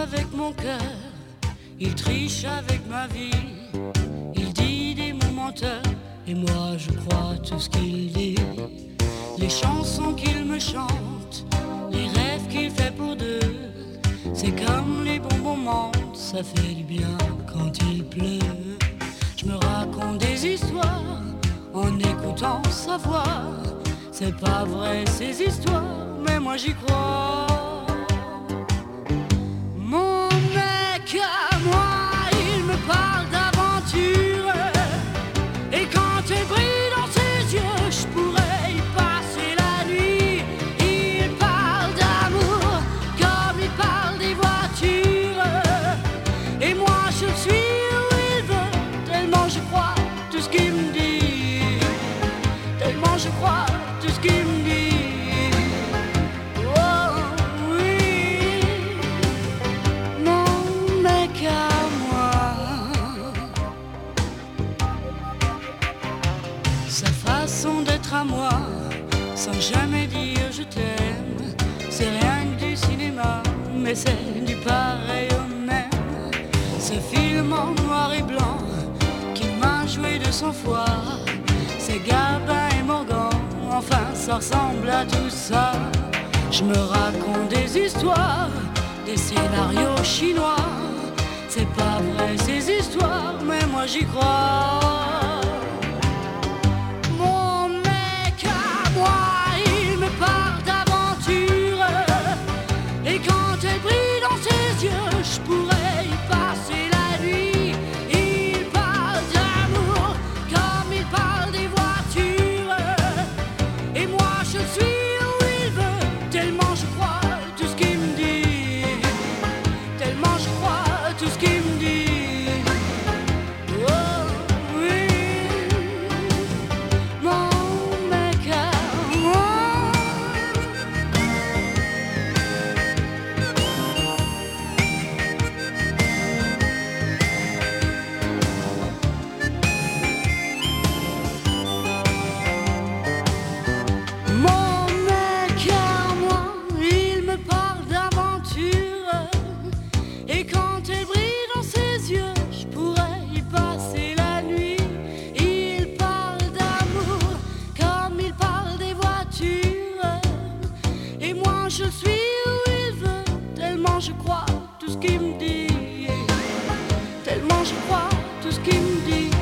avec mon cœur, il triche avec ma vie. Il dit des mots menteurs et moi je crois tout ce qu'il dit. Les chansons qu'il me chante, les rêves qu'il fait pour deux, c'est comme les bonbons mentent, ça fait du bien quand il pleut. Je me raconte des histoires en écoutant sa voix. C'est pas vrai ces histoires, mais moi j'y crois. Mon mec à moi, il me parle d'aventure. Et quand elle brille dans ses yeux, je pourrais y passer la nuit. Il parle d'amour comme il parle des voitures. Et moi je suis où il veut, tellement je crois tout ce qu'il me dit. Tellement je crois tout ce qu'il me dit. D'être à moi, sans jamais dire je t'aime, c'est rien que du cinéma, mais c'est du pareil au même. Ce film en noir et blanc qu'il m'a joué de son foi, c'est Gabin et Morgan, enfin ça ressemble à tout ça. Je me raconte des histoires, des scénarios chinois. C'est pas vrai ces histoires, mais moi j'y crois. Il me parle d'aventure. Et quand elle brille dans ses yeux, je pourrais y passer la nuit. Il parle d'amour comme il parle des voitures. Et moi je suis où il veut, tellement je crois tout ce qu'il me dit. Tellement je crois tout ce qu'il me dit. Je suis où il veut, tellement je crois tout ce qu'il me dit. Tellement je crois tout ce qu'il me dit.